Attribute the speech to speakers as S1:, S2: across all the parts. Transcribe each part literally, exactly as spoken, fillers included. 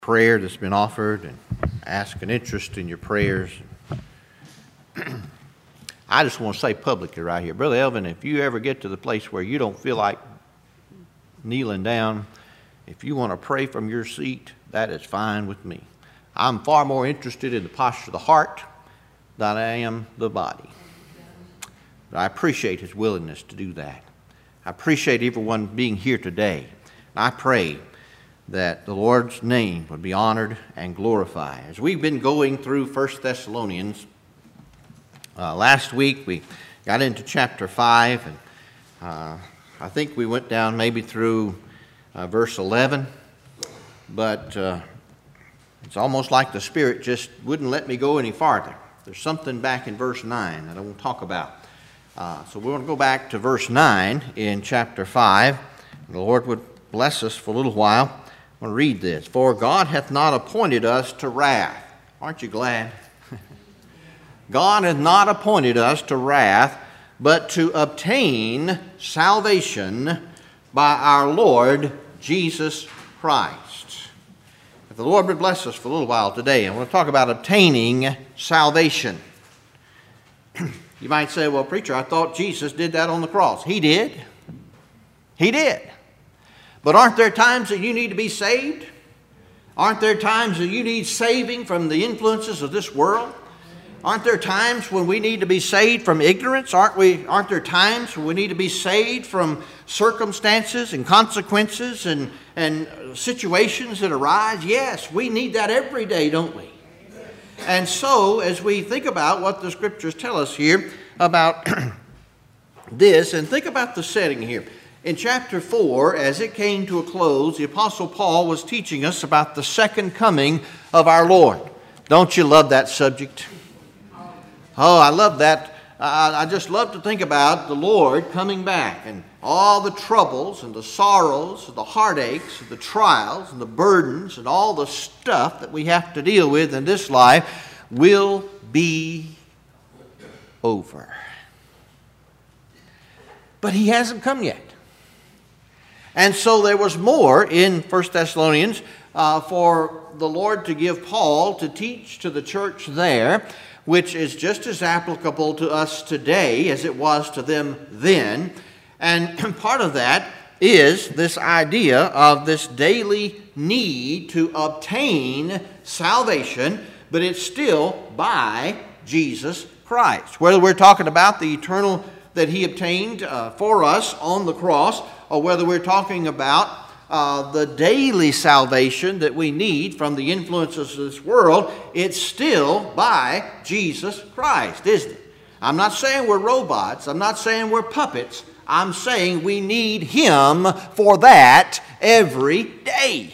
S1: prayer that's been offered and ask an interest in your prayers. I just want to say publicly right here, Brother Elvin, if you ever get to the place where you don't feel like kneeling down, if you want to pray from your seat, that is fine with me. I'm far more interested in the posture of the heart than I am the body. But I appreciate his willingness to do that. I appreciate everyone being here today. I pray that the Lord's name would be honored and glorified. As we've been going through First Thessalonians, uh, last week we got into chapter five, and uh, I think we went down maybe through uh, verse eleven, but uh, it's almost like the Spirit just wouldn't let me go any farther. There's something back in verse nine that I won't talk about. Uh, so we're going to go back to verse nine in chapter five. The Lord would bless us for a little while. I'm going to read this. For God hath not appointed us to wrath. Aren't you glad? God hath not appointed us to wrath, but to obtain salvation by our Lord Jesus Christ. If the Lord would bless us for a little while today, I want to talk about obtaining salvation. You might say, well, preacher, I thought Jesus did that on the cross. He did. He did. But aren't there times that you need to be saved? Aren't there times that you need saving from the influences of this world? Aren't there times when we need to be saved from ignorance? Aren't we? Aren't there times when we need to be saved from circumstances and consequences and, and situations that arise? Yes, we need that every day, don't we? And so, as we think about what the Scriptures tell us here about this, and think about the setting here. In chapter four, as it came to a close, the Apostle Paul was teaching us about the second coming of our Lord. Don't you love that subject? Oh, I love that. I just love to think about the Lord coming back and all the troubles and the sorrows and the heartaches and the trials and the burdens and all the stuff that we have to deal with in this life will be over. But he hasn't come yet. And so there was more in First Thessalonians uh, for the Lord to give Paul to teach to the church there, which is just as applicable to us today as it was to them then. And part of that is this idea of this daily need to obtain salvation, but it's still by Jesus Christ. Whether we're talking about the eternal that he obtained uh, for us on the cross, or whether we're talking about uh, the daily salvation that we need from the influences of this world, it's still by Jesus Christ, isn't it? I'm not saying we're robots. I'm not saying we're puppets. I'm saying we need him for that every day.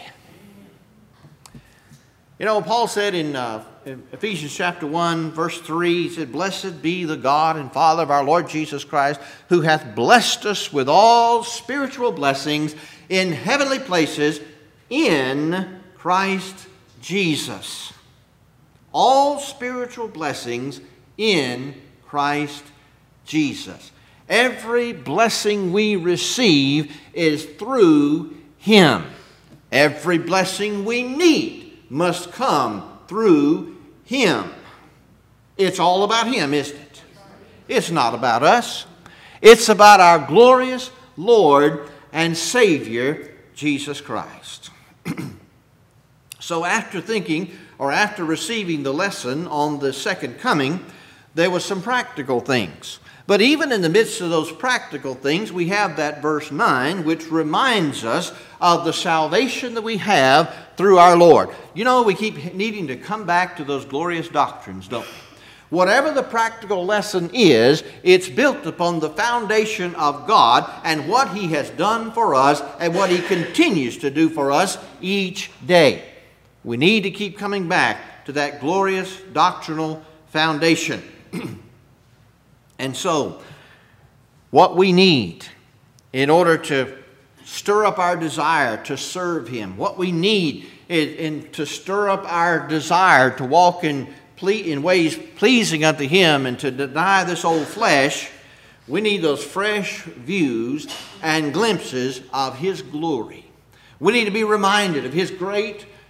S1: You know, Paul said in, uh, in Ephesians chapter one, verse three, he said, Blessed be the God and Father of our Lord Jesus Christ, who hath blessed us with all spiritual blessings in heavenly places in Christ Jesus. All spiritual blessings in Christ Jesus. Every blessing we receive is through him. Every blessing we need must come through him. It's all about him, isn't it? It's not about us. It's about our glorious Lord and Savior, Jesus Christ. So after thinking, or after receiving the lesson on the second coming, there were some practical things. But even in the midst of those practical things, we have that verse nine, which reminds us of the salvation that we have through our Lord. You know, we keep needing to come back to those glorious doctrines, don't we? Whatever the practical lesson is, it's built upon the foundation of God and what he has done for us and what he continues to do for us each day. We need to keep coming back to that glorious doctrinal foundation. And so, what we need in order to stir up our desire to serve him, what we need is in, to stir up our desire to walk in, ple- in ways pleasing unto him and to deny this old flesh, we need those fresh views and glimpses of his glory. We need to be reminded of his great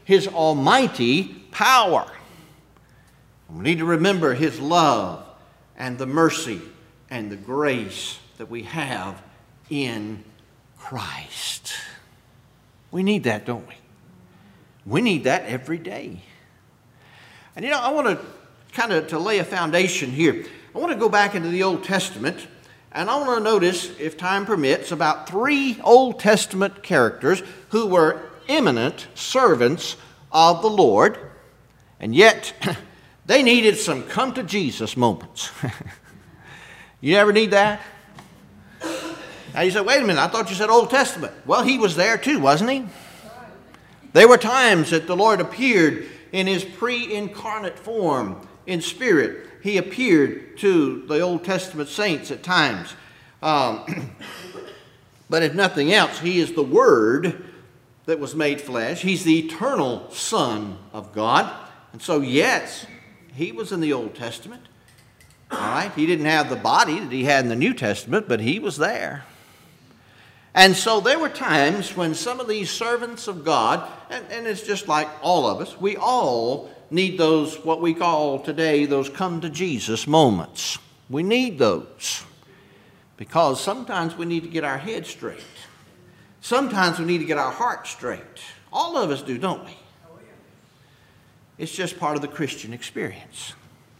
S1: His almighty power. We need to remember His love and the mercy and the grace that we have in Christ. We need that, don't we? We need that every day. And you know, I want to kind of to lay a foundation here. I want to go back into the Old Testament, and I want to notice, if time permits, about three Old Testament characters who were eminent servants of the Lord, and yet they needed some come to Jesus moments. You ever need that? Now you say, wait a minute, I thought you said Old Testament. Well, He was there too, wasn't He? There were times that the Lord appeared in His pre-incarnate form in spirit. He appeared to the Old Testament saints at times. Um, but if nothing else, He is the Word that was made flesh. He's the eternal Son of God. And so, yes, He was in the Old Testament. All right? He didn't have the body that He had in the New Testament, but He was there. And so there were times when some of these servants of God, and, and it's just like all of us, we all need those, what we call today, those come to Jesus moments. We need those because sometimes we need to get our head straight. Sometimes we need to get our heart straight. All of us do, don't we? It's just part of the Christian experience.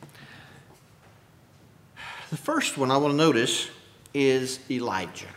S1: The first one I want to notice is Elijah.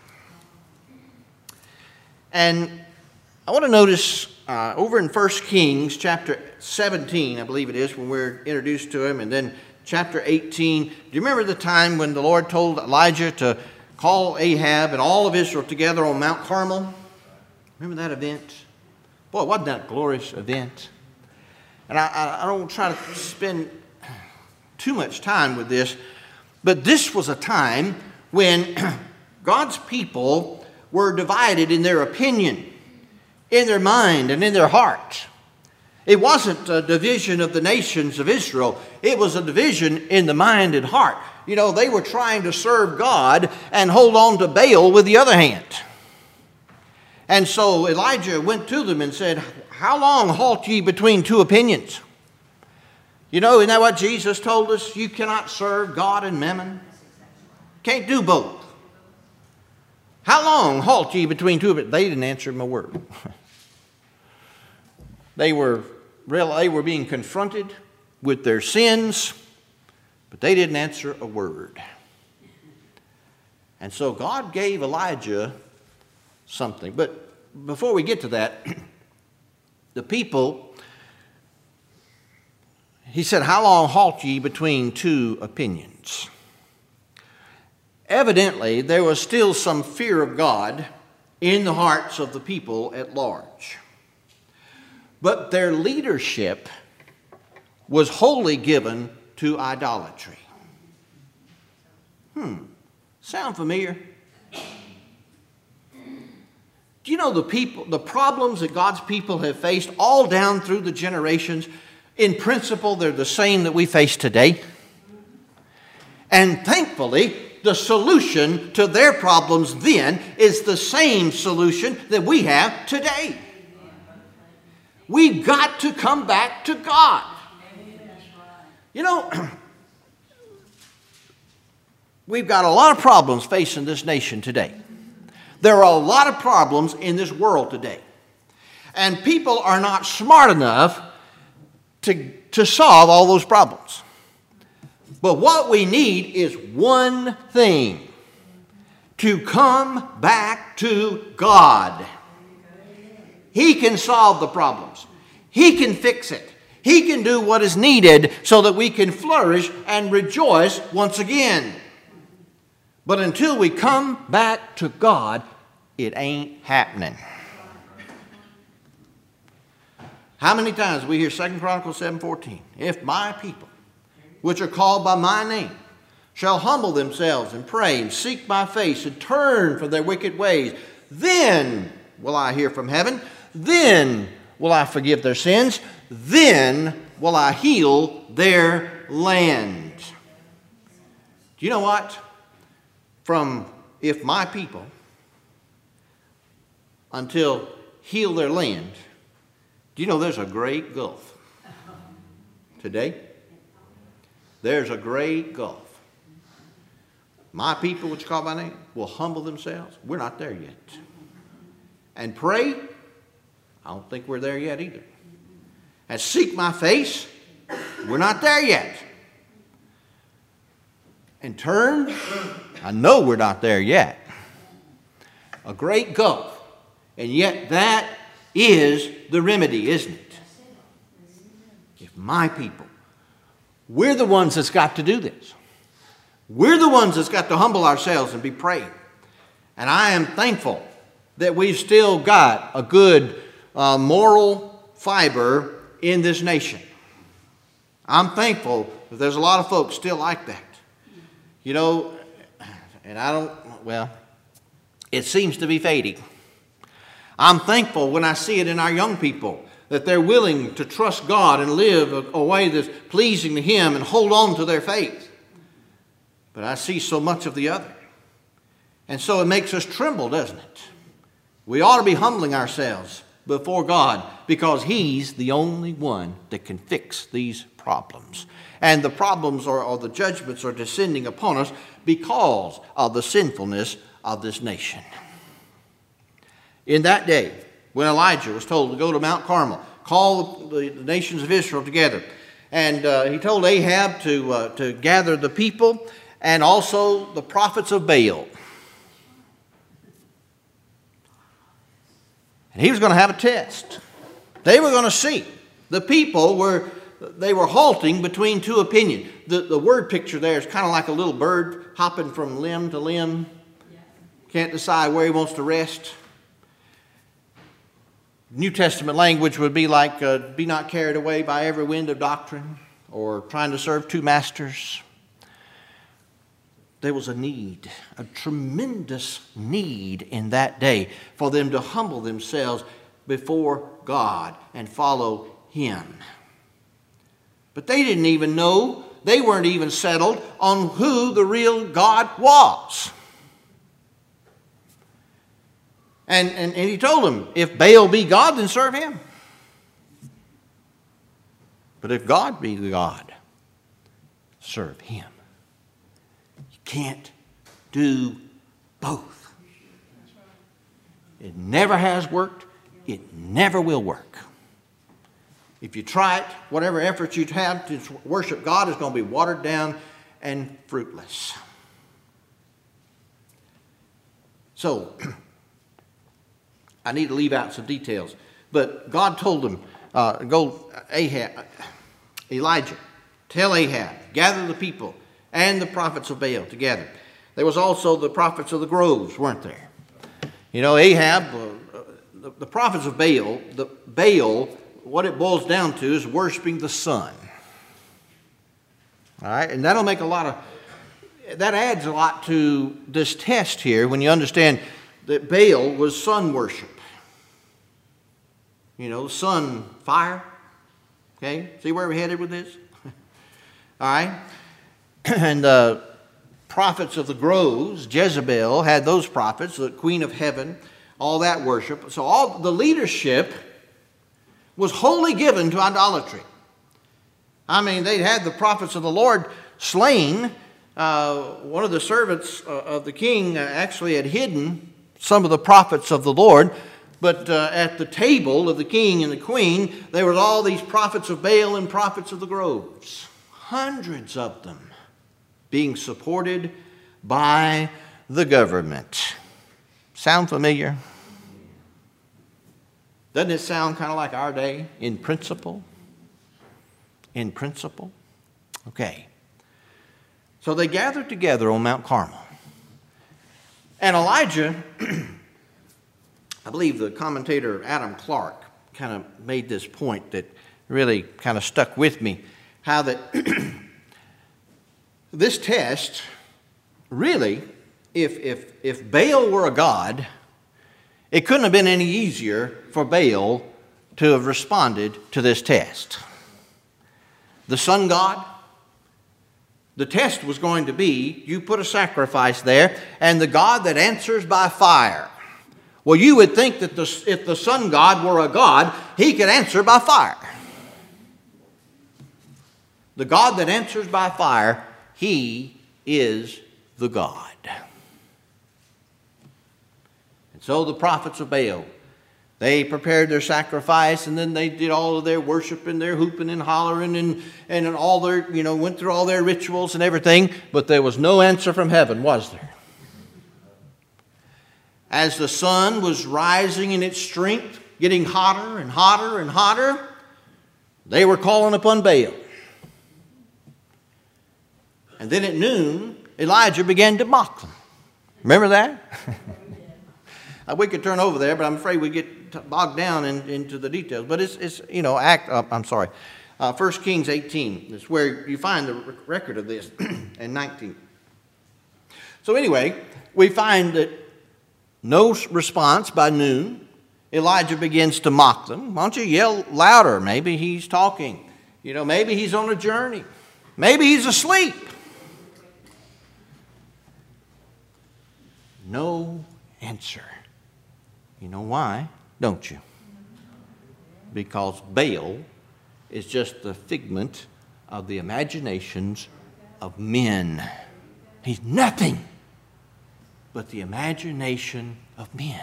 S1: And I want to notice uh, over in First Kings chapter seventeen, I believe it is, when we're introduced to him, and then chapter eighteen. Do you remember the time when the Lord told Elijah to call Ahab and all of Israel together on Mount Carmel? Remember that event? Boy, wasn't that a glorious event? And I, I, I don't try to spend too much time with this, but this was a time when God's people were divided in their opinion, in their mind, and in their heart. It wasn't a division of the nations of Israel. It was a division in the mind and heart. You know, they were trying to serve God and hold on to Baal with the other hand. And so Elijah went to them and said, how long halt ye between two opinions? You know, isn't that what Jesus told us? You cannot serve God and mammon. Can't do both. How long halt ye between two opinions? They didn't answer him a word. They were, they were being confronted with their sins, but they didn't answer a word. And so God gave Elijah something. But before we get to that, the people, he said, how long halt ye between two opinions? Evidently, there was still some fear of God in the hearts of the people at large. But their leadership was wholly given to idolatry. Hmm, sound familiar? Do you know the people, the problems that God's people have faced all down through the generations? In principle, they're the same that we face today. And thankfully, the solution to their problems then is the same solution that we have today. We've got to come back to God. You know, we've got a lot of problems facing this nation today. There are a lot of problems in this world today. And people are not smart enough to, to solve all those problems. But what we need is one thing: to come back to God. He can solve the problems. He can fix it. He can do what is needed so that we can flourish and rejoice once again. But until we come back to God, it ain't happening. How many times we hear Second Chronicles seven fourteen? If my people, which are called by my name, shall humble themselves and pray and seek my face and turn from their wicked ways, then will I hear from heaven, then will I forgive their sins, then will I heal their land. Do you know what? From if my people until heal their land, do Do you know there's a great gulf today? There's a great gulf. My people, which call my name, will humble themselves. We're not there yet. And pray, I don't think we're there yet either. And seek my face, we're not there yet. And turn, I know we're not there yet. A great gulf. And yet that is the remedy, isn't it? If my people, we're the ones that's got to do this. We're the ones that's got to humble ourselves and be praying. And I am thankful that we've still got a good uh, moral fiber in this nation. I'm thankful that there's a lot of folks still like that. You know, and I don't, well, it seems to be fading. I'm thankful when I see it in our young people that they're willing to trust God and live a, a way that's pleasing to Him and hold on to their faith. But I see so much of the other. And so it makes us tremble, doesn't it? We ought to be humbling ourselves before God because He's the only one that can fix these problems. And the problems or, or the judgments are descending upon us because of the sinfulness of this nation. In that day, when Elijah was told to go to Mount Carmel, call the, the nations of Israel together, and uh, he told Ahab to, uh, to gather the people and also the prophets of Baal. And he was going to have a test. They were going to see. The people were, they were halting between two opinions. The, the word picture there is kind of like a little bird hopping from limb to limb. Can't decide where he wants to rest. New Testament language would be like, uh, be not carried away by every wind of doctrine, or trying to serve two masters. There was a need, a tremendous need in that day for them to humble themselves before God and follow Him. But they didn't even know, they weren't even settled on who the real God was. And, and, and He told them, if Baal be God, then serve him. But if God be the God, serve Him. Can't do both. It never has worked. It never will work. If you try it, whatever effort you have to worship God is going to be watered down and fruitless. So, I need to leave out some details. But God told them, uh, go, Ahab, Elijah, tell Ahab, gather the people and the prophets of Baal together. There was also the prophets of the groves, weren't there? You know, Ahab, uh, the, the prophets of Baal, the Baal, what it boils down to is worshiping the sun. All right, and that'll make a lot of, that adds a lot to this test here when you understand that Baal was sun worship. You know, sun, fire. Okay, see where we're headed with this? All right. And the prophets of the groves, Jezebel had those prophets, the queen of heaven, all that worship. So all the leadership was wholly given to idolatry. I mean, they had the prophets of the Lord slain. Uh, one of the servants uh, of the king actually had hidden some of the prophets of the Lord. But uh, at the table of the king and the queen, there were all these prophets of Baal and prophets of the groves. Hundreds of them being supported by the government. Sound familiar? Doesn't it sound kind of like our day in principle? In principle? Okay. So they gathered together on Mount Carmel. And Elijah, I believe the commentator Adam Clark kind of made this point that really kind of stuck with me, how that this test, really, if, if, if Baal were a god, it couldn't have been any easier for Baal to have responded to this test. The sun god, the test was going to be, you put a sacrifice there, and the God that answers by fire Well, you would think that the, if the sun god were a god, he could answer by fire. The God that answers by fire, he is the God. And so the prophets of Baal, they prepared their sacrifice, and then they did all of their worship and their hooping and hollering and, and all their, you know, went through all their rituals and everything, but there was no answer from heaven, was there? As the sun was rising in its strength, getting hotter and hotter and hotter, they were calling upon Baal. And then at noon, Elijah began to mock them. Remember that? We could turn over there, but I'm afraid we get bogged down in, into the details. But it's, it's you know, act. Uh, I'm sorry. Uh, First Kings eighteen is where you find the record of this, and nineteen. So anyway, we find that no response by noon. Elijah begins to mock them. Why don't you yell louder? Maybe he's talking. You know, maybe he's on a journey. Maybe he's asleep. No answer. You know why, don't you? Because Baal is just the figment of the imaginations of men. He's nothing but the imagination of men.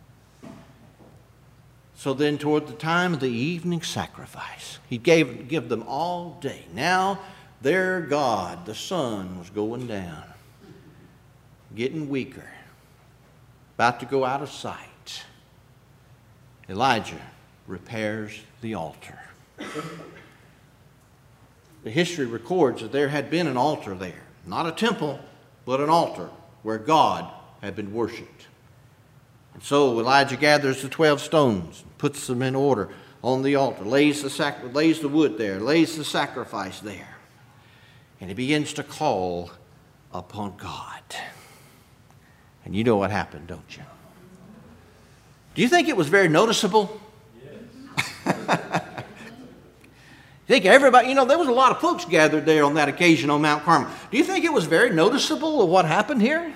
S1: So then toward the time of the evening sacrifice, he gave give them all day. Now their God, the sun, was going down, getting weaker, about to go out of sight. Elijah repairs the altar. The history records that there had been an altar there. Not a temple, but an altar where God had been worshipped. And so Elijah gathers the twelve stones, puts them in order on the altar, lays the, sac- lays the wood there, lays the sacrifice there. And he begins to call upon God. And you know what happened, don't you? Do you think it was very noticeable? Yes. You think everybody, you know, there was a lot of folks gathered there on that occasion on Mount Carmel. Do you think it was very noticeable of what happened here?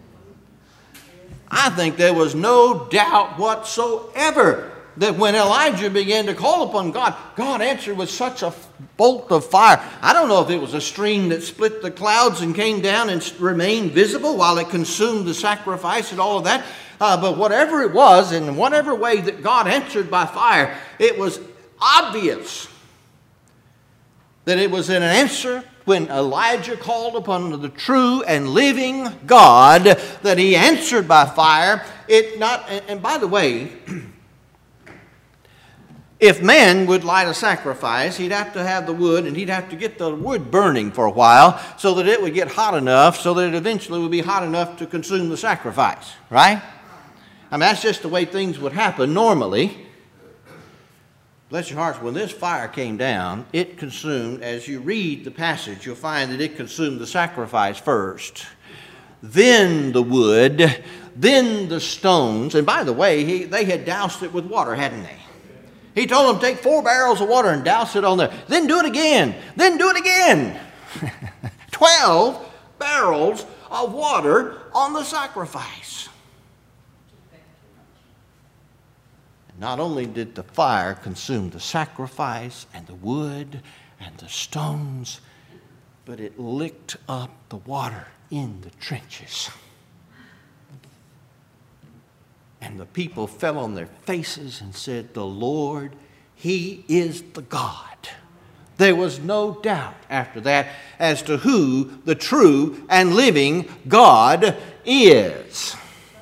S1: I think there was no doubt whatsoever that when Elijah began to call upon God, God answered with such a bolt of fire. I don't know if it was a stream that split the clouds and came down and remained visible while it consumed the sacrifice and all of that. Uh, but whatever it was, in whatever way that God answered by fire, it was obvious that it was an answer when Elijah called upon the true and living God, that he answered by fire. It not, and by the way, if man would light a sacrifice, he'd have to have the wood, and he'd have to get the wood burning for a while so that it would get hot enough so that it eventually would be hot enough to consume the sacrifice, right? I mean, that's just the way things would happen normally. Bless your hearts, when this fire came down, it consumed, as you read the passage, you'll find that it consumed the sacrifice first, then the wood, then the stones. And by the way, he, they had doused it with water, hadn't they? He told them, take four barrels of water and douse it on there. Then do it again. Then do it again. Twelve barrels of water on the sacrifice. Not only did the fire consume the sacrifice and the wood and the stones, but it licked up the water in the trenches. And the people fell on their faces and said, the Lord, He is the God. There was no doubt after that as to who the true and living God is.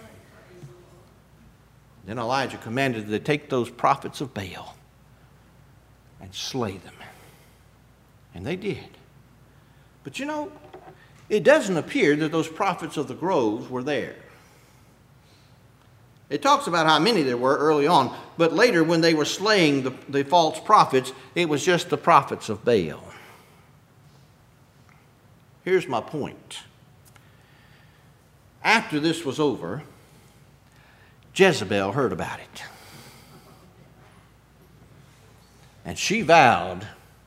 S1: Then Elijah commanded that they take those prophets of Baal and slay them. And they did. But you know, it doesn't appear that those prophets of the groves were there. It talks about how many there were early on, but later when they were slaying the, the false prophets, it was just the prophets of Baal. Here's my point. After this was over, Jezebel heard about it. And she vowed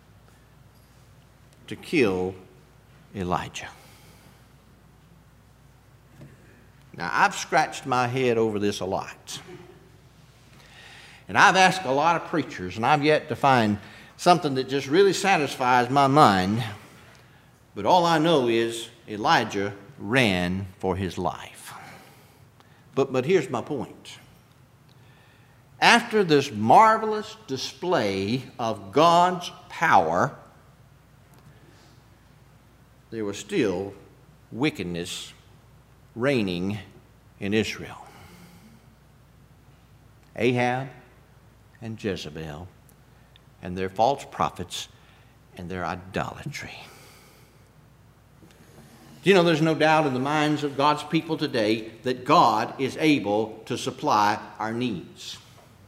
S1: to kill Elijah. Now, I've scratched my head over this a lot. And I've asked a lot of preachers, and I've yet to find something that just really satisfies my mind. But all I know is Elijah ran for his life. But, but here's my point. After this marvelous display of God's power, there was still wickedness reigning in Israel. Ahab and Jezebel and their false prophets and their idolatry. Do you know there's no doubt in the minds of God's people today that God is able to supply our needs.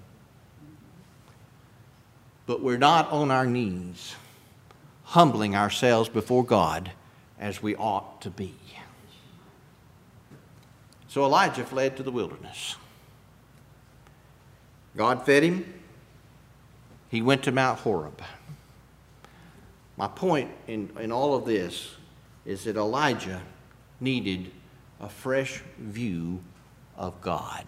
S1: But we're not on our knees, humbling ourselves before God as we ought to be. So Elijah fled to the wilderness. God fed him. He went to Mount Horeb. My point in, in all of this is that Elijah needed a fresh view of God.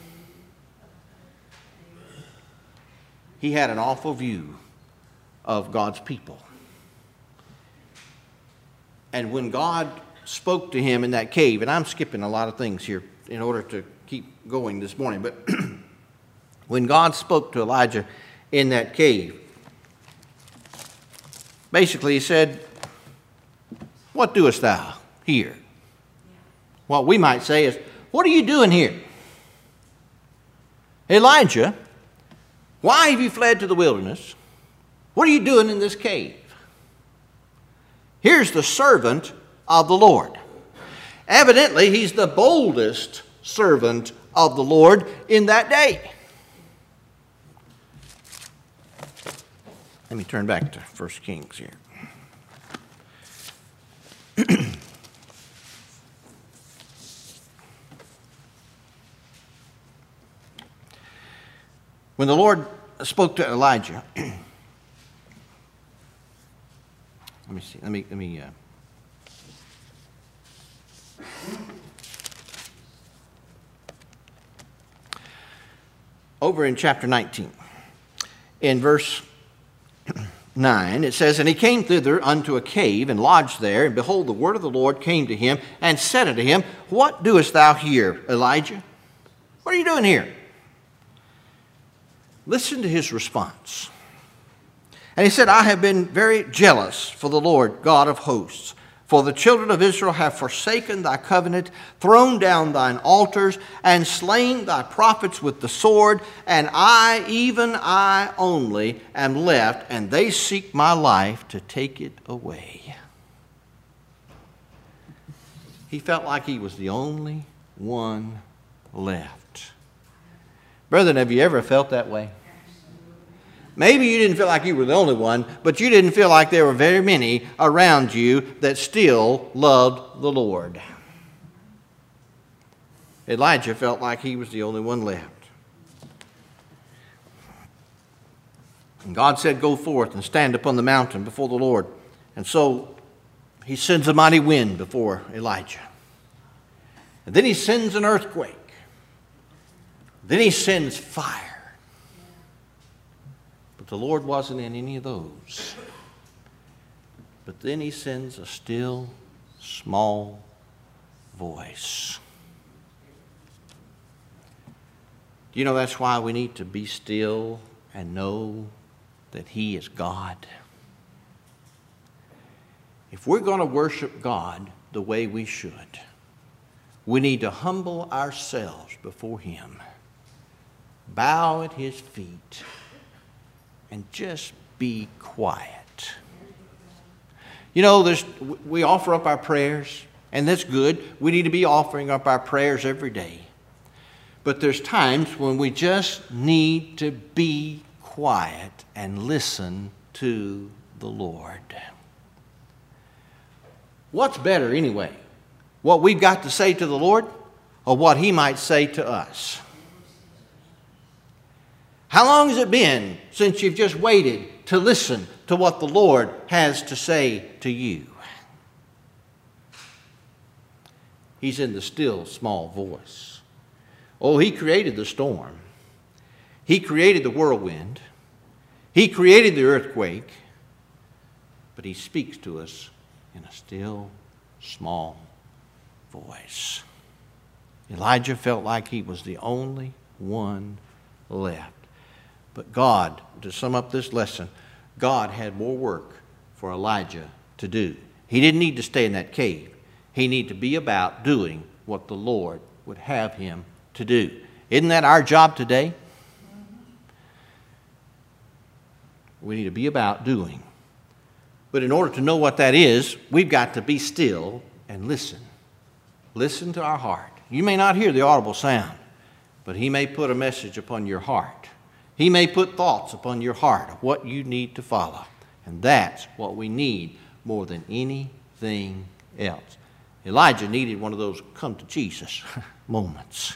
S1: He had an awful view of God's people. And when God spoke to him in that cave, and I'm skipping a lot of things here in order to keep going this morning, but when God spoke to Elijah in that cave, basically he said, "What doest thou here?" What we might say is, "What are you doing here? Elijah, why have you fled to the wilderness? What are you doing in this cave? Here's the servant of the Lord." Evidently, he's the boldest servant of the Lord in that day. Let me turn back to First Kings here. When the Lord spoke to Elijah, let me see, let me, let me, uh, over in chapter nineteen, in verse nine, it says, "And he came thither unto a cave, and lodged there, and behold, the word of the Lord came to him, and said unto him, What doest thou here, Elijah? What are you doing here?" Listen to his response. And he said, "I have been very jealous for the Lord God of hosts. For the children of Israel have forsaken thy covenant, thrown down thine altars, and slain thy prophets with the sword. And I, even I only, am left, and they seek my life to take it away." He felt like he was the only one left. Brethren, have you ever felt that way? Maybe you didn't feel like you were the only one, but you didn't feel like there were very many around you that still loved the Lord. Elijah felt like he was the only one left. And God said, "Go forth and stand upon the mountain before the Lord." And so he sends a mighty wind before Elijah. And then he sends an earthquake. Then he sends fire. But the Lord wasn't in any of those. But then he sends a still, small voice. Do you know that's why we need to be still and know that he is God? If we're going to worship God the way we should, we need to humble ourselves before him, bow at his feet, and just be quiet. You know, there's, we offer up our prayers, and that's good. We need to be offering up our prayers every day. But there's times when we just need to be quiet and listen to the Lord. What's better anyway? What we've got to say to the Lord, or what he might say to us? How long has it been since you've just waited to listen to what the Lord has to say to you? He's in the still small voice. Oh, he created the storm. He created the whirlwind. He created the earthquake. But he speaks to us in a still small voice. Elijah felt like he was the only one left. But God, to sum up this lesson, God had more work for Elijah to do. He didn't need to stay in that cave. He needed to be about doing what the Lord would have him to do. Isn't that our job today? We need to be about doing. But in order to know what that is, we've got to be still and listen. Listen to our heart. You may not hear the audible sound, but he may put a message upon your heart. He may put thoughts upon your heart of what you need to follow. And that's what we need more than anything else. Elijah needed one of those come to Jesus moments.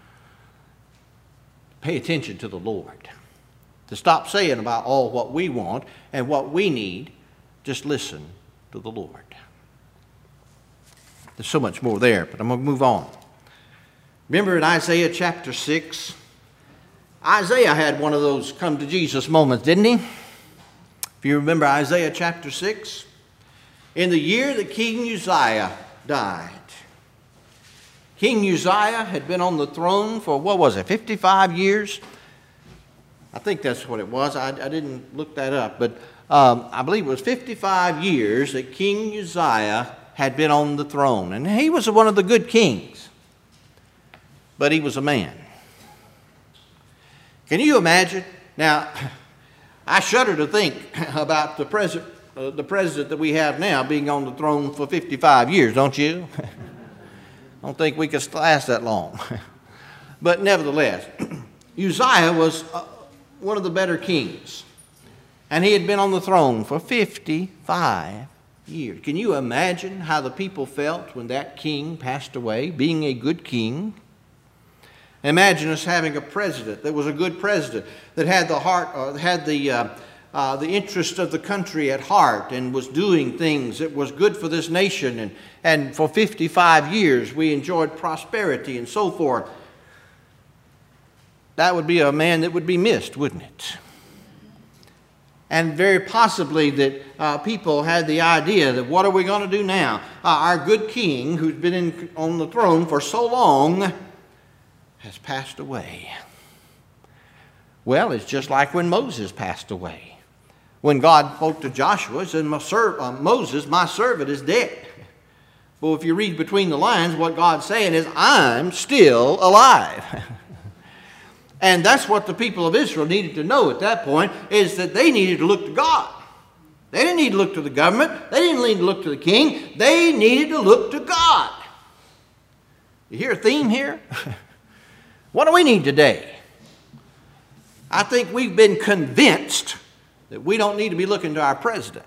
S1: Pay attention to the Lord. To stop saying about all what we want and what we need, just listen to the Lord. There's so much more there, but I'm going to move on. Remember in Isaiah chapter six? Isaiah had one of those come to Jesus moments, didn't he? If you remember Isaiah chapter six, in the year that King Uzziah died. King Uzziah had been on the throne for, what was it, fifty-five years? I think that's what it was. I, I didn't look that up, but um, I believe it was fifty-five years that King Uzziah had been on the throne. And he was one of the good kings, but he was a man. Can you imagine? Now, I shudder to think about the president, uh, the president that we have now being on the throne for fifty-five years, don't you? I don't think we could last that long. But nevertheless, Uzziah was uh, one of the better kings. And he had been on the throne for fifty-five years. Can you imagine how the people felt when that king passed away, being a good king? Imagine us having a president that was a good president, that had the heart, uh, had the uh, uh, the interest of the country at heart, and was doing things that was good for this nation. And and for fifty-five years we enjoyed prosperity and so forth. That would be a man that would be missed, wouldn't it? And very possibly that uh, people had the idea that what are we going to do now? Uh, our good king, who's been in, on the throne for so long, has passed away. Well, it's just like when Moses passed away. When God spoke to Joshua, he said, my ser- uh, Moses, my servant, is dead. Well, if you read between the lines, what God's saying is, I'm still alive. And that's what the people of Israel needed to know at that point, is that they needed to look to God. They didn't need to look to the government. They didn't need to look to the king. They needed to look to God. You hear a theme here? What do we need today? I think we've been convinced that we don't need to be looking to our president.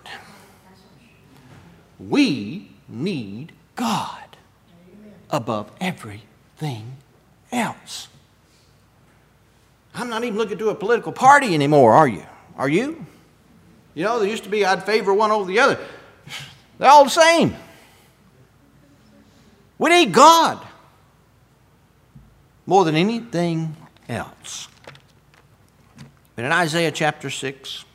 S1: We need God above everything else. I'm not even looking to a political party anymore, are you? Are you? You know, there used to be I'd favor one over the other. They're all the same. We need God more than anything else. But in Isaiah chapter six,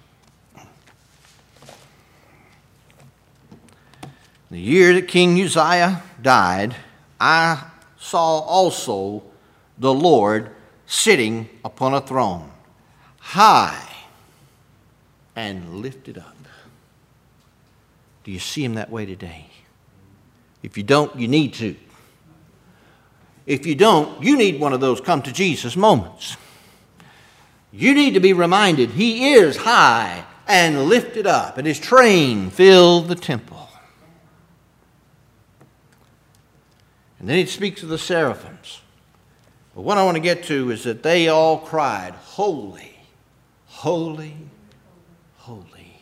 S1: the year that King Uzziah died, I saw also the Lord sitting upon a throne, high and lifted up. Do you see him that way today? If you don't, you need to. If you don't, you need one of those come to Jesus moments. You need to be reminded he is high and lifted up, and his train filled the temple. And then he speaks of the seraphims. But what I want to get to is that they all cried, holy, holy, holy.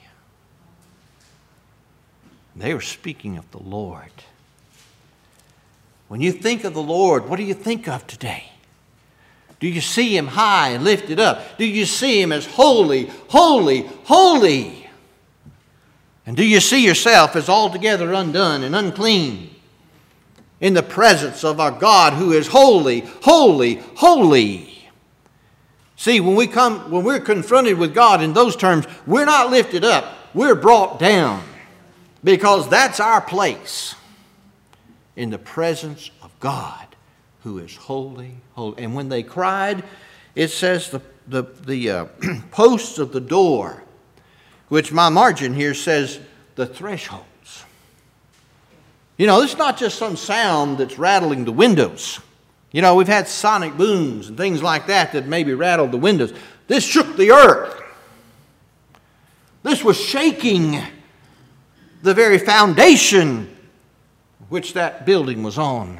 S1: They were speaking of the Lord. When you think of the Lord, what do you think of today? Do you see him high and lifted up? Do you see him as holy, holy, holy? And do you see yourself as altogether undone and unclean? in the presence of our God who is holy, holy, holy. See, when we come, when we're confronted with God in those terms, we're not lifted up, we're brought down, because that's our place, in the presence of God who is holy, holy. And when they cried, it says the, the, the uh, posts of the door, which my margin here says the thresholds. You know, this is not just some sound that's rattling the windows. You know, we've had sonic booms and things like that that maybe rattled the windows. This shook the earth. This was shaking the very foundation which that building was on,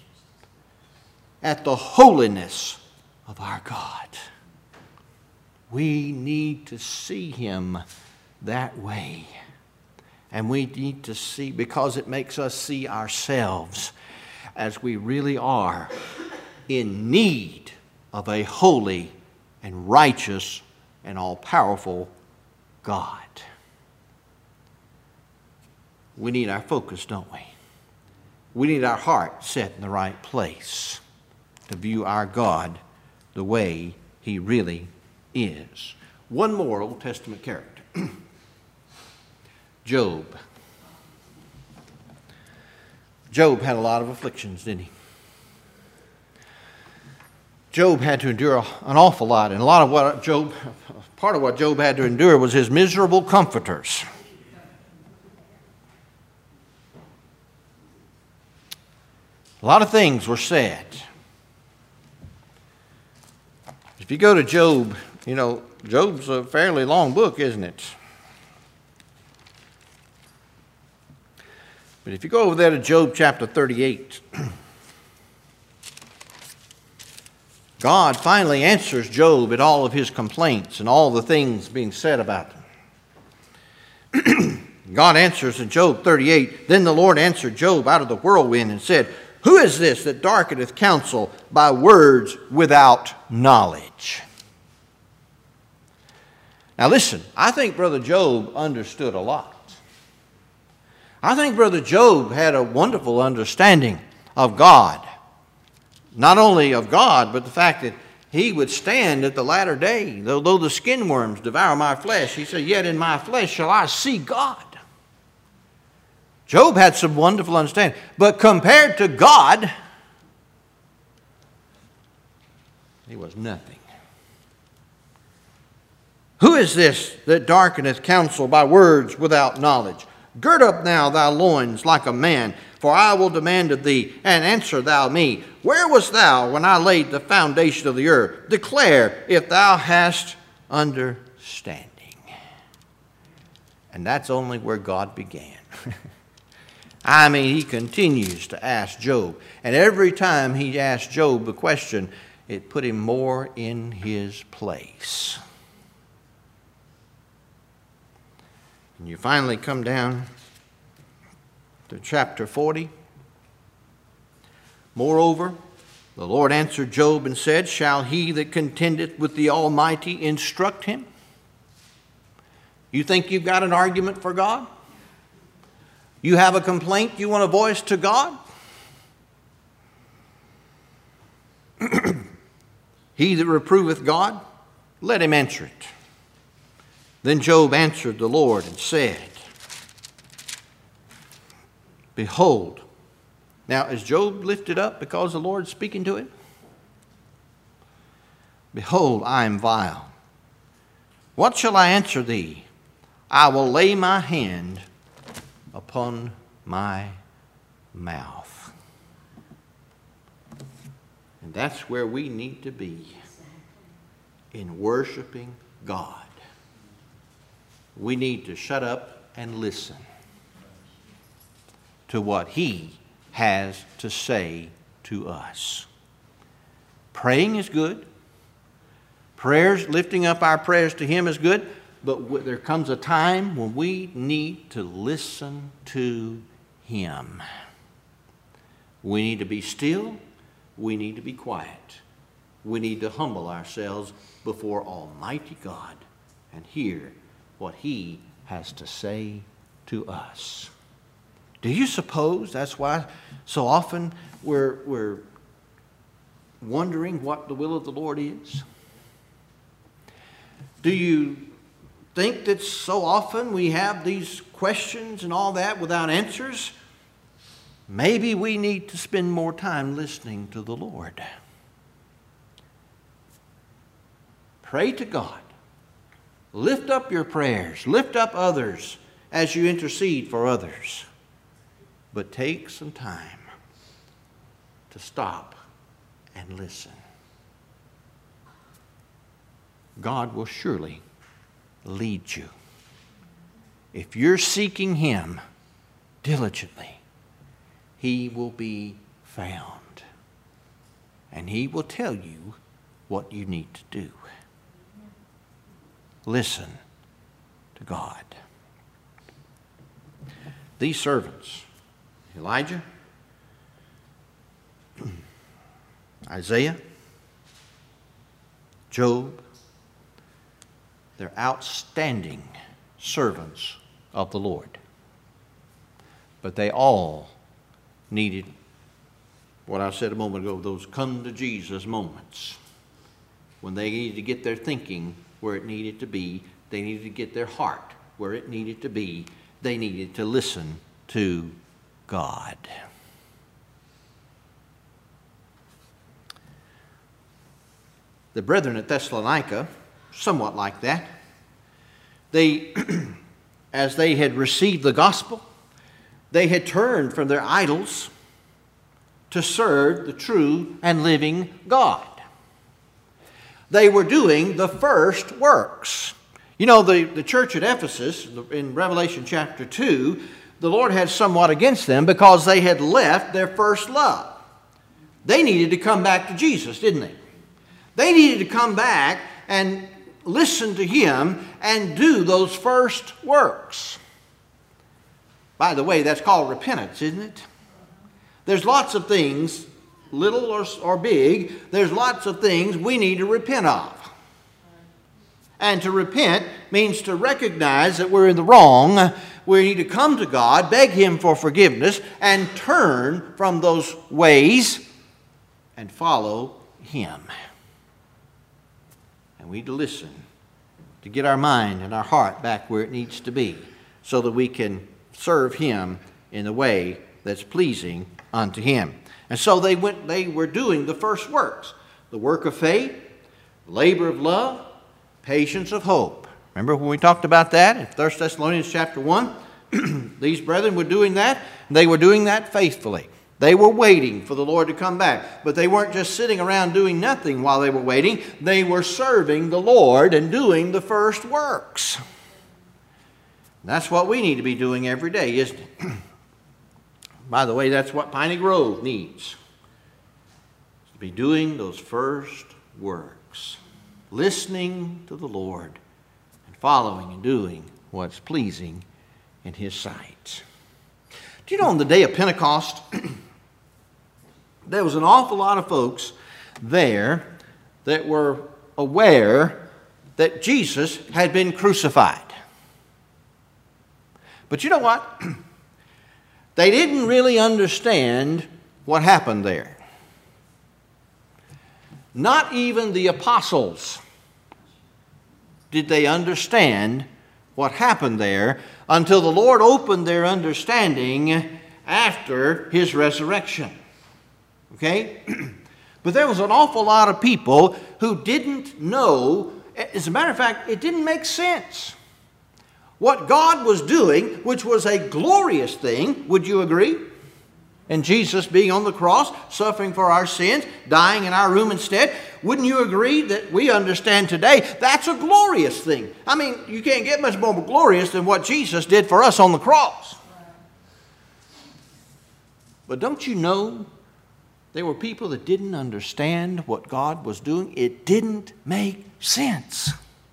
S1: at the holiness of our God. We need to see Him that way. And we need to see, because it makes us see ourselves as we really are, in need of a holy and righteous and all-powerful God. We need our focus, don't we? We need our heart set in the right place to view our God the way He really is. One more Old Testament character. Job. Job had a lot of afflictions, didn't he? Job had to endure an awful lot, and a lot of what Job, part of what Job had to endure was his miserable comforters. A lot of things were said. If you go to Job, you know, Job's a fairly long book, isn't it? But if you go over there to Job chapter thirty-eight, God finally answers Job at all of his complaints and all the things being said about him. God answers in Job thirty-eight, "Then the Lord answered Job out of the whirlwind and said, Who is this that darkeneth counsel by words without knowledge?" Now listen, I think Brother Job understood a lot. I think Brother Job had a wonderful understanding of God. Not only of God, but the fact that he would stand at the latter day. Though, though the skin worms devour my flesh, he said, yet in my flesh shall I see God. Job had some wonderful understanding. But compared to God, he was nothing. Who is this that darkeneth counsel by words without knowledge? Gird up now thy loins like a man, for I will demand of thee, and answer thou me. Where wast thou when I laid the foundation of the earth? Declare if thou hast understanding. And that's only where God began. I mean, he continues to ask Job. And every time he asked Job a question, it put him more in his place. And you finally come down to chapter forty. Moreover, the Lord answered Job and said, Shall he that contendeth with the Almighty instruct him? You think you've got an argument for God? You have a complaint you want to voice to God? He that reproveth God, let him answer it. Then Job answered the Lord and said, Behold. Now, is Job lifted up because the Lord's speaking to him? Behold, I am vile. What shall I answer thee? I will lay my hand upon my mouth. And that's where we need to be in worshiping God. We need to shut up and listen to what He has to say to us. Praying is good. Prayers, lifting up our prayers to Him is good. But there comes a time when we need to listen to Him. We need to be still. We need to be quiet. We need to humble ourselves before Almighty God and hear what He has to say to us. Do you suppose that's why so often we're, we're wondering what the will of the Lord is? Do you think that so often we have these questions and all that without answers? Maybe we need to spend more time listening to the Lord. Pray to God. Lift up your prayers. Lift up others as you intercede for others. But take some time to stop and listen. God will surely lead you. If you're seeking Him diligently, He will be found. And He will tell you what you need to do. Listen to God. These servants, Elijah, Isaiah, Job, they're outstanding servants of the Lord. But they all needed what I said a moment ago, those come to Jesus moments. When they needed to get their thinking where it needed to be, they needed to get their heart where it needed to be, they needed to listen to God. The brethren at Thessalonica, somewhat like that, they, as they had received the gospel, they had turned from their idols to serve the true and living God. They were doing the first works. You know, the, the church at Ephesus, in Revelation chapter two, the Lord had somewhat against them because they had left their first love. They needed to come back to Jesus, didn't they? They needed to come back and listen to Him and do those first works. By the way, that's called repentance, isn't it? There's lots of things, little or, or big, there's lots of things we need to repent of. And to repent means to recognize that we're in the wrong. We need to come to God, beg Him for forgiveness, and turn from those ways and follow Him. And we need to listen to get our mind and our heart back where it needs to be so that we can serve Him in a way that's pleasing unto Him. And so they went, they were doing the first works. The work of faith, labor of love, patience of hope. Remember when we talked about that in First Thessalonians chapter one? These brethren were doing that. And they were doing that faithfully. They were waiting for the Lord to come back. But they weren't just sitting around doing nothing while they were waiting. They were serving the Lord and doing the first works. That's what we need to be doing every day, isn't it? By the way, that's what Piney Grove needs. To be doing those first works. Listening to the Lord and following and doing what's pleasing in His sight. Do you know on the day of Pentecost, there was an awful lot of folks there that were aware that Jesus had been crucified. But you know what? They didn't really understand what happened there. Not even the apostles did they understand what happened there until the Lord opened their understanding after His resurrection. Okay? But there was an awful lot of people who didn't know. As a matter of fact, it didn't make sense. What God was doing, which was a glorious thing, would you agree? And Jesus being on the cross, suffering for our sins, dying in our room instead. Wouldn't you agree that we understand today that's a glorious thing? I mean, you can't get much more glorious than what Jesus did for us on the cross. But don't you know there were people that didn't understand what God was doing? It didn't make sense.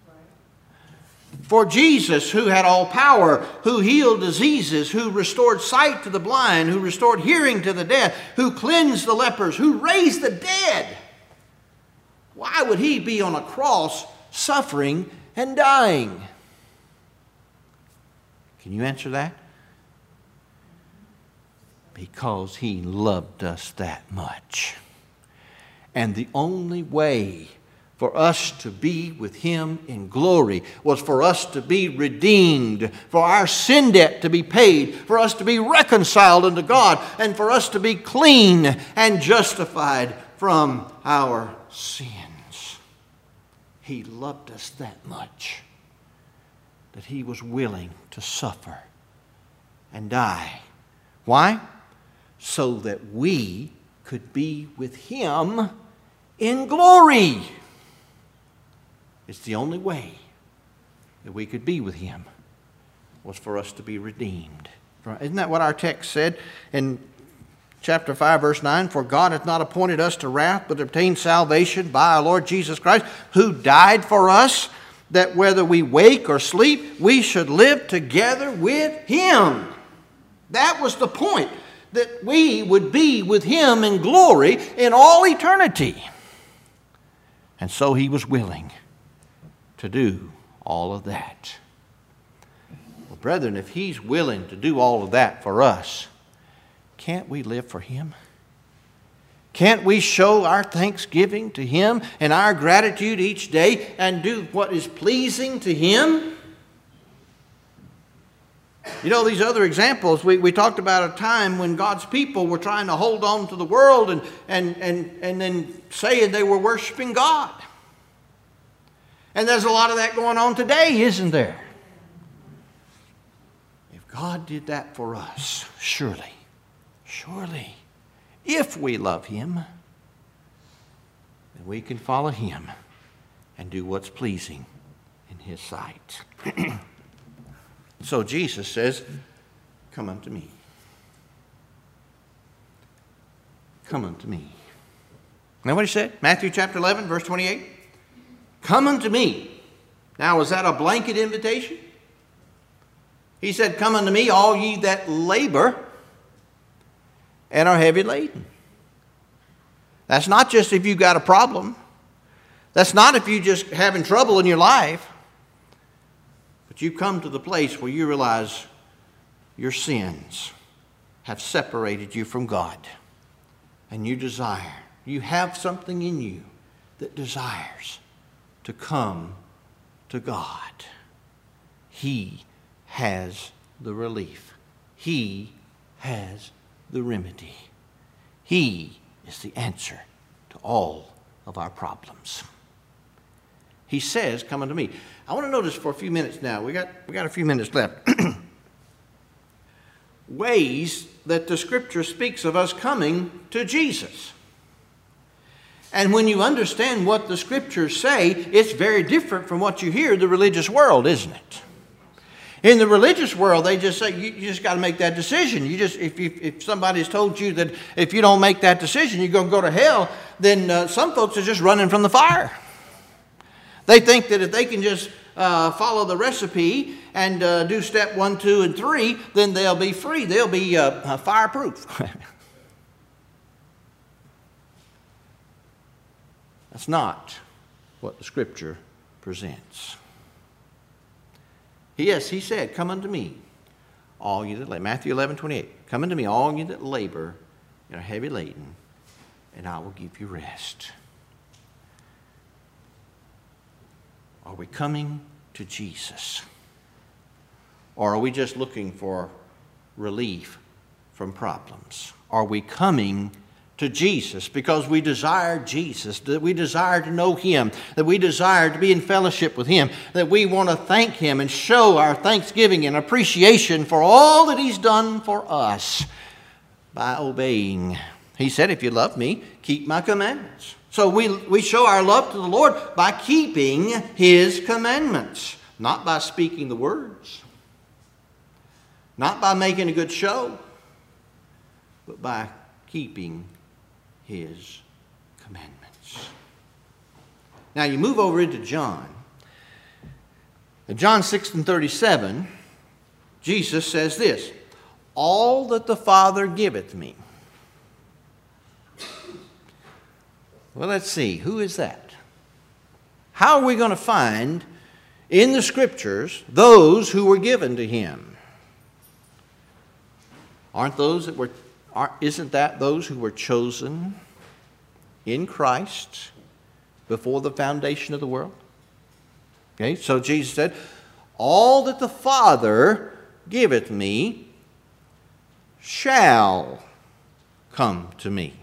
S1: For Jesus, who had all power, who healed diseases, who restored sight to the blind, who restored hearing to the deaf, who cleansed the lepers, who raised the dead, why would He be on a cross suffering and dying? Can you answer that? because He loved us that much. And the only way for us to be with Him in glory was for us to be redeemed, for our sin debt to be paid, for us to be reconciled unto God, and for us to be clean and justified from our sins. He loved us that much that He was willing to suffer and die. Why? So that we could be with Him in glory. It's the only way that we could be with Him was for us to be redeemed. Isn't that what our text said in chapter five, verse nine? For God hath not appointed us to wrath, but obtained salvation by our Lord Jesus Christ, who died for us, that whether we wake or sleep, we should live together with Him. That was the point, that we would be with Him in glory in all eternity. And so He was willing to do all of that. Well, brethren, if He's willing to do all of that for us, can't we live for Him? Can't we show our thanksgiving to Him and our gratitude each day and do what is pleasing to Him? You know, these other examples, we, we talked about a time when God's people were trying to hold on to the world and, and, and, and then saying they were worshiping God. And there's a lot of that going on today, isn't there? If God did that for us, surely, surely, if we love Him, then we can follow Him and do what's pleasing in His sight. So Jesus says, come unto me. Come unto me. Now what He said? Matthew chapter eleven, verse twenty-eight. Come unto me. Now, was that a blanket invitation? He said, come unto me, all ye that labor and are heavy laden. That's not just if you've got a problem. That's not if you're just having trouble in your life. But you come to the place where you realize your sins have separated you from God. And you desire, you have something in you that desires to come to God. He has the relief. He has the remedy. He is the answer to all of our problems. He says, come unto me. I want to notice for a few minutes now, we got, we got a few minutes left, ways that the Scripture speaks of us coming to Jesus. And when you understand what the Scriptures say, it's very different from what you hear in the religious world, isn't it? In the religious world, they just say, you, you just got to make that decision. You just, if, you, if somebody's told you that if you don't make that decision, you're going to go to hell, then uh, some folks are just running from the fire. They think that if they can just uh, follow the recipe and uh, do step one, two, and three, then they'll be free. They'll be uh, uh, fireproof. That's not what the Scripture presents. Yes, He said, come unto me, all you that labor. Matthew eleven, twenty-eight. Come unto me, all you that labor and are heavy laden, and I will give you rest. Are we coming to Jesus? Or are we just looking for relief from problems? Are we coming to Jesus because we desire Jesus, that we desire to know Him, that we desire to be in fellowship with Him, that we want to thank Him and show our thanksgiving and appreciation for all that He's done for us by obeying. He said, if you love me, keep my commandments. So we, we show our love to the Lord by keeping His commandments, not by speaking the words, not by making a good show, but by keeping His commandments. Now you move over into John. In John six and thirty-seven, Jesus says this, all that the Father giveth me. Well, let's see. Who is that? How are we going to find in the Scriptures those who were given to Him? Aren't those that were Are, isn't that those who were chosen in Christ before the foundation of the world? Okay, so Jesus said, all that the Father giveth me shall come to me.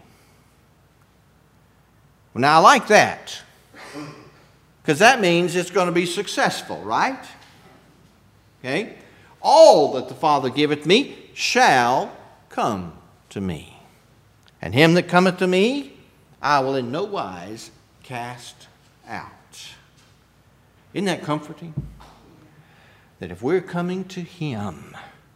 S1: Well, now I like that, because that means it's going to be successful, right? Okay? All that the Father giveth me shall come to me. And him that cometh to me, I will in no wise cast out. Isn't that comforting? That if we're coming to him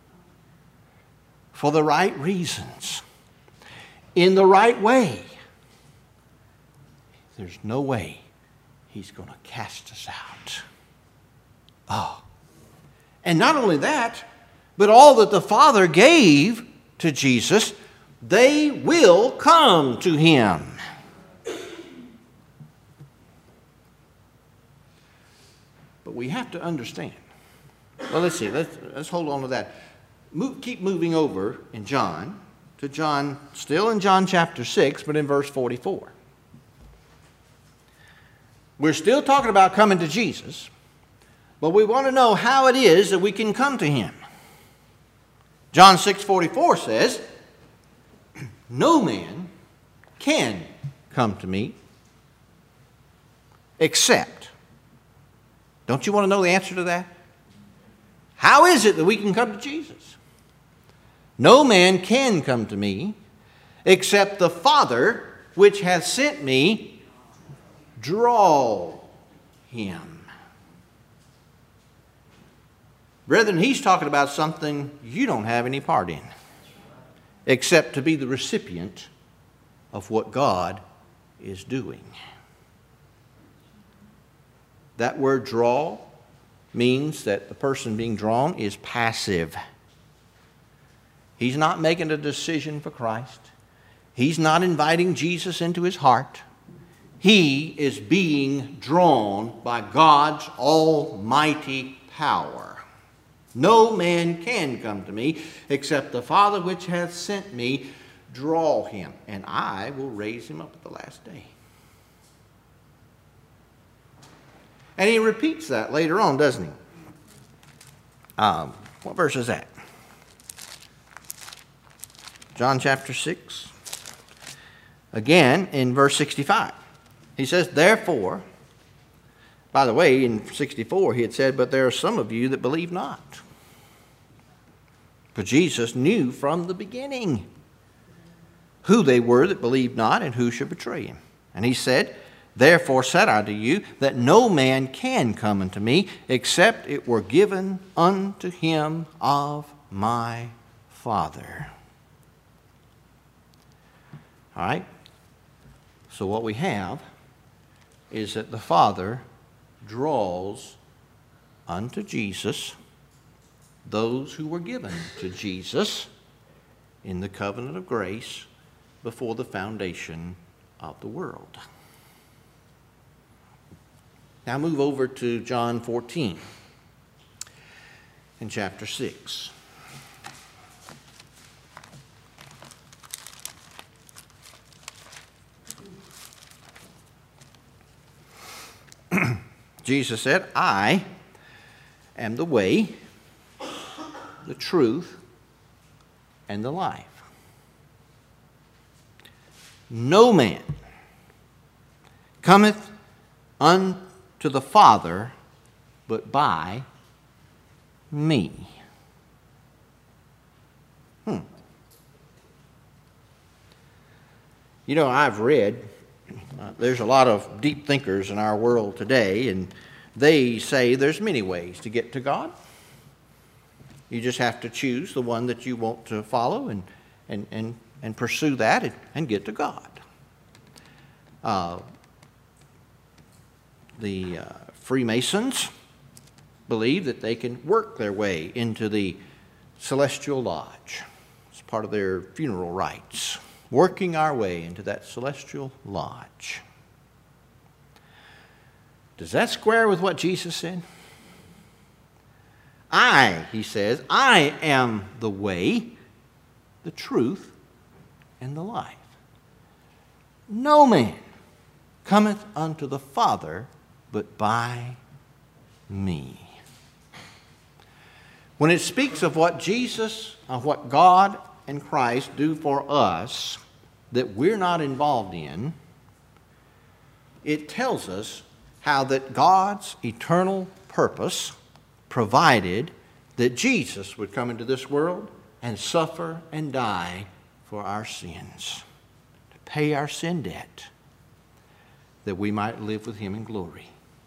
S1: for the right reasons, in the right way, there's no way he's going to cast us out. Oh. And not only that, but all that the Father gave to Jesus, they will come to him. But we have to understand. Well, let's see. Let's, let's hold on to that. Move, keep moving over in John to John, still in John chapter six, but in verse forty-four. We're still talking about coming to Jesus, but we want to know how it is that we can come to him. John six forty-four says, no man can come to me except. Don't you want to know the answer to that? How is it that we can come to Jesus? No man can come to me except the Father which hath sent me draw him. Brethren, he's talking about something you don't have any part in, except to be the recipient of what God is doing. That word draw means that the person being drawn is passive. He's not making a decision for Christ. He's not inviting Jesus into his heart. He is being drawn by God's almighty power. No man can come to me except the Father which hath sent me draw him, and I will raise him up at the last day. And he repeats that later on, doesn't he? Um, what verse is that? John chapter six. Again, in verse sixty-five. He says, therefore, by the way, in sixty-four he had said, but there are some of you that believe not. For Jesus knew from the beginning who they were that believed not and who should betray him. And he said, therefore said I to you, that no man can come unto me, except it were given unto him of my Father. All right? So what we have is that the Father draws unto Jesus those who were given to Jesus in the covenant of grace before the foundation of the world. Now move over to John fourteen in chapter six. Jesus said, I am the way, the truth, and the life. No man cometh unto the Father but by me. Hmm. You know, I've read, uh, there's a lot of deep thinkers in our world today, and they say there's many ways to get to God. You just have to choose the one that you want to follow and, and, and, and pursue that and, and get to God. Uh, the uh, Freemasons believe that they can work their way into the celestial lodge. It's part of their funeral rites. Working our way into that celestial lodge. Does that square with what Jesus said? I, he says, I am the way, the truth, and the life. No man cometh unto the Father but by me. When it speaks of what Jesus, of what God and Christ do for us that we're not involved in, it tells us how that God's eternal purpose provided that Jesus would come into this world and suffer and die for our sins, to pay our sin debt, that we might live with him in glory.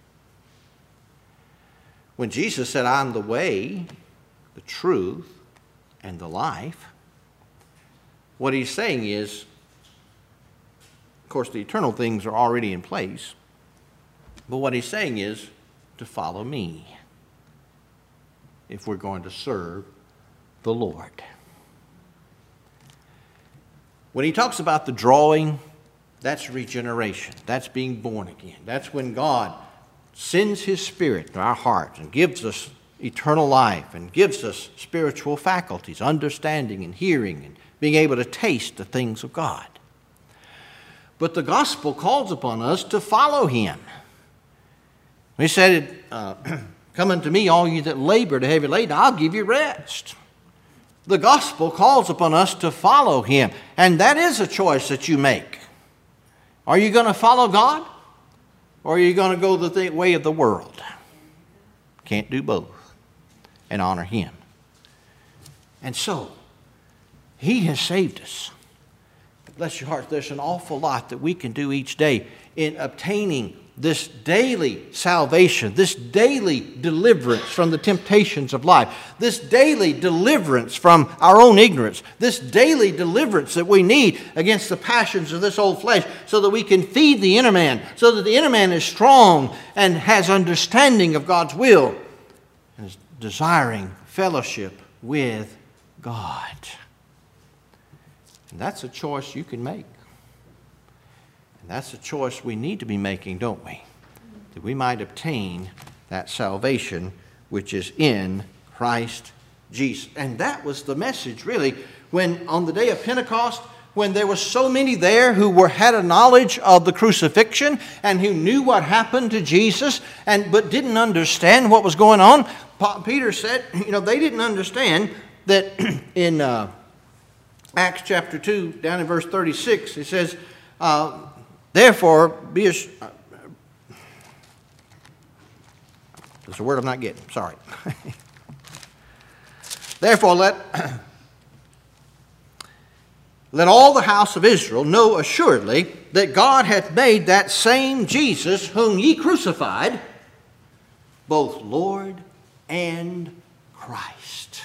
S1: When Jesus said, I'm the way, the truth, and the life, what he's saying is, of course, the eternal things are already in place, but what he's saying is to follow me if we're going to serve the Lord. When he talks about the drawing, that's regeneration. That's being born again. That's when God sends his Spirit to our hearts and gives us eternal life and gives us spiritual faculties, understanding and hearing and being able to taste the things of God. But the gospel calls upon us to follow him. He said, uh, come unto me, all you that labor to heavy laden, I'll give you rest. The gospel calls upon us to follow him, and that is a choice that you make. Are you going to follow God, or are you going to go the th- way of the world? Can't do both and honor him. And so, he has saved us. Bless your heart, there's an awful lot that we can do each day in obtaining this daily salvation, this daily deliverance from the temptations of life, this daily deliverance from our own ignorance, this daily deliverance that we need against the passions of this old flesh so that we can feed the inner man, so that the inner man is strong and has understanding of God's will and is desiring fellowship with God. And that's a choice you can make. And that's a choice we need to be making, don't we? That we might obtain that salvation which is in Christ Jesus. And that was the message, really, when on the day of Pentecost, when there were so many there who were had a knowledge of the crucifixion and who knew what happened to Jesus, and but didn't understand what was going on. Peter said, you know, they didn't understand that in uh, Acts chapter two, down in verse thirty-six, it says, uh, therefore, be as... Uh, there's a word I'm not getting, sorry. Therefore, let, let all the house of Israel know assuredly that God hath made that same Jesus whom ye crucified, both Lord and Christ.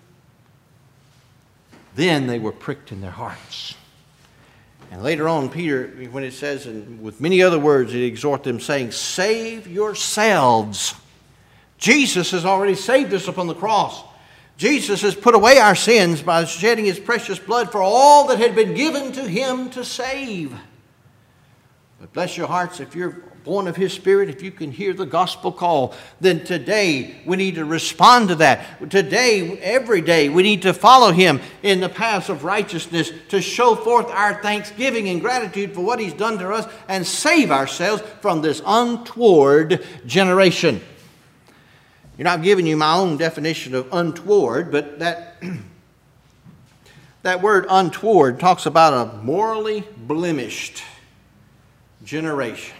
S1: Then they were pricked in their hearts. And later on, Peter, when it says, and with many other words, he exhorts them, saying, save yourselves. Jesus has already saved us upon the cross. Jesus has put away our sins by shedding his precious blood for all that had been given to him to save. But bless your hearts, if you're born of his Spirit, if you can hear the gospel call, then today we need to respond to that. Today, every day, we need to follow him in the paths of righteousness to show forth our thanksgiving and gratitude for what he's done to us and save ourselves from this untoward generation. You're not giving you my own definition of untoward, but that, that word untoward talks about a morally blemished generation.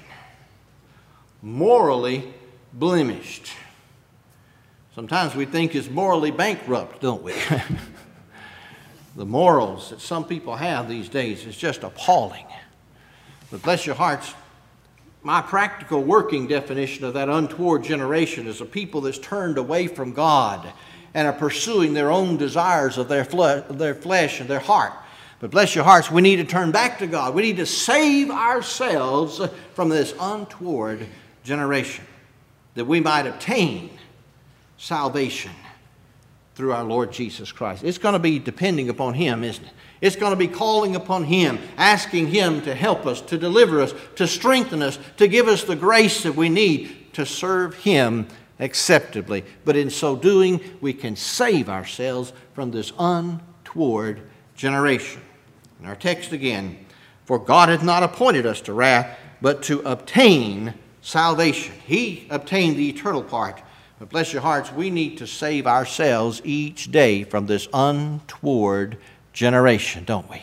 S1: Morally blemished. Sometimes we think it's morally bankrupt, don't we? The morals that some people have these days is just appalling. But bless your hearts, my practical working definition of that untoward generation is a people that's turned away from God and are pursuing their own desires of their flesh, their flesh and their heart. But bless your hearts, we need to turn back to God. We need to save ourselves from this untoward generation, that we might obtain salvation through our Lord Jesus Christ. It's going to be depending upon him, isn't it? It's going to be calling upon him, asking him to help us, to deliver us, to strengthen us, to give us the grace that we need to serve him acceptably. But in so doing, we can save ourselves from this untoward generation. In our text again, for God hath not appointed us to wrath, but to obtain salvation. He obtained the eternal part. But bless your hearts, we need to save ourselves each day from this untoward generation, don't we?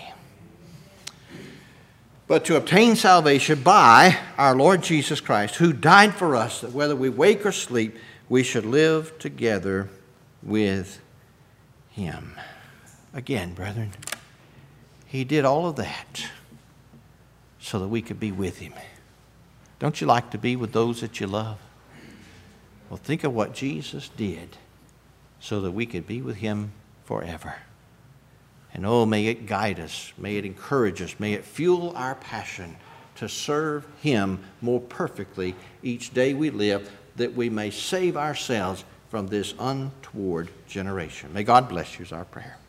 S1: But to obtain salvation by our Lord Jesus Christ, who died for us, that whether we wake or sleep, we should live together with him. Again, brethren, he did all of that so that we could be with him. Don't you like to be with those that you love? Well, think of what Jesus did so that we could be with him forever. And oh, may it guide us, may it encourage us, may it fuel our passion to serve him more perfectly each day we live, that we may save ourselves from this untoward generation. May God bless you is our prayer.